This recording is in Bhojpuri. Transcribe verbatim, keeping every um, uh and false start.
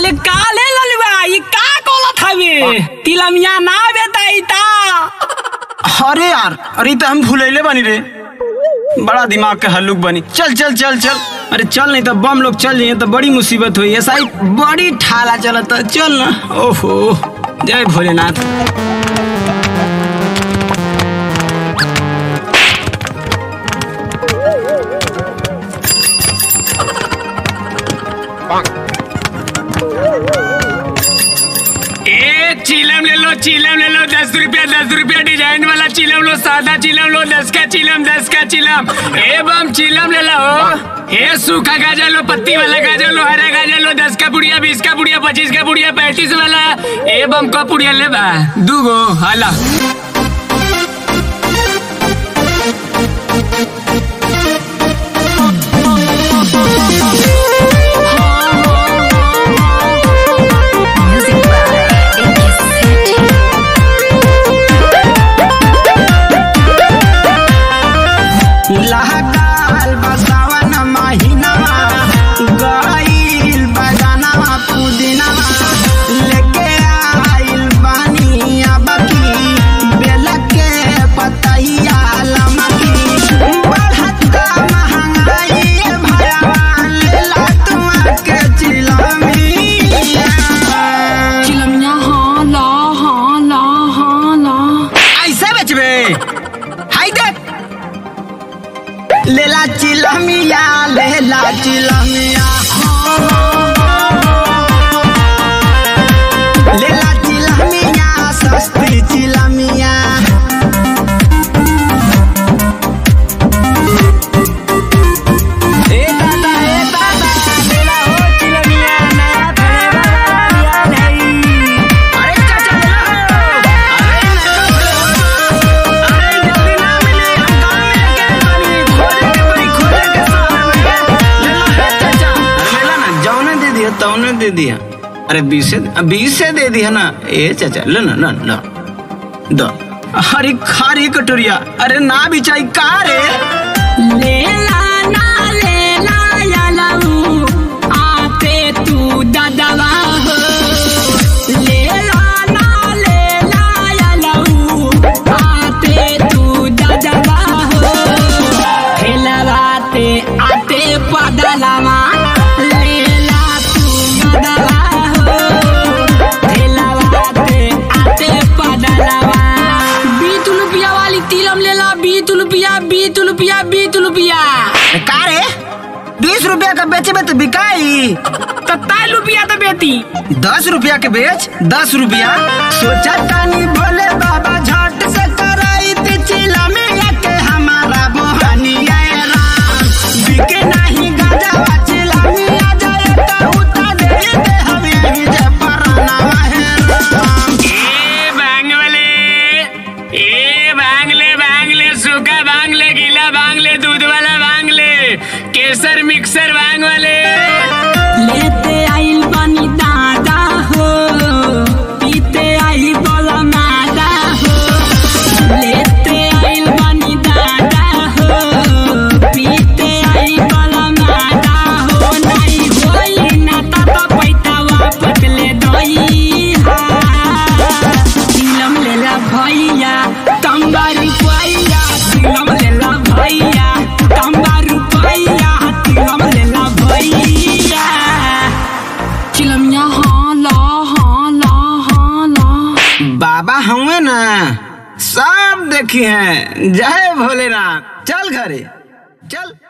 साले काले ललवा ये का कोलत हवे तिलमिया ना बेताई ता। अरे यार अरे तो हम भूलैले बनी रे, बड़ा दिमाग के हल्लुक बनी। चल चल चल चल, अरे चल नहीं तो बम लोग चल जाइए तो बड़ी मुसीबत हुई। ऐसा ही बड़ी ठाला चलता, चल ना। ओहो जय भोलेनाथ। ए चिलम ले लो, चिलम ले लो, दस रुपया दस रुपया डिजाइन वाला चिलम लो, सादा चिलम लो, दस का चिलम दस का चिलम। ए बम चिलम ले लो। ए सूखा गाजर लो, पत्ती वाला गाजर लो, हरा गाजर लो, दस का पुड़िया, बीस का पुड़िया, पच्चीस का पुड़िया, पैंतीस वाला। ए बम का पुड़िया ले बा दूगो हाला। लेला चिलमिया लेला चिलमिया लेला चिलमिया सस्ती चिलमिया। ए दादा ए दादा लेला हो चिलमिया नया थैला नहीं। अरे चाचा लेला हो, अरे जल्दी ना मिले, हम गाँव में लेके बनी खोले के बनी खोले के शहर में लेला है चाचा। लेला ना जौने दे दिया तौने दे दिया। अरे बीस से बीस से दे दिया ना। ए चाचा ले ना ना ना दो। अरे खारी कटोरिया, अरे ना बिचाई का रे। लेला ना लेला यालऊ आते तू दादावा हो। लेला ना लेला यालऊ आते तू दादावा हो। खेलवाते आते पदलावा लेला तू दादावा हो। खेलवाते आते पदलावा बीस रुपया वाली तिलम लेला, बीस रुपया बीस रुपया बीस रुपया। का रे बीस रुपया का बेचे में तो बिकाई, सत्ताईस रुपया तो बेटी। दस रुपया के बेच दस रुपया। सोचा तानी भोले बाबा झट से कराई दी चिलमिया के हमारा मोहनिया राम। बिके नहीं गाजा चिलमिया जाए तो उता दे दे हमें ही जे पराना है राम। ए भांग वाले, ए भांग ले भांग ले, सूखा भांग ले, गीला भांग ले, दूध वाला भांग ले, केसर मिक्सर भांग वाले। लेते आइल बनी दादा हो, पीते आई बोला मादा हो। लेते आइल बनी दादा हो, पीते आई बोला मादा हो। नहीं होई ना ता पैसा वापस ले दोई हा। चिलम लेला भैया तंबा रुपैया, चिलम लेला भैया तंबा रुपैया, चिलम लेला भैया। चिलमिया हाँ ला हाँ ला हाँ ला। बाबा हुए ना सब देखी हैं। जय भोलेनाथ। चल घरे चल।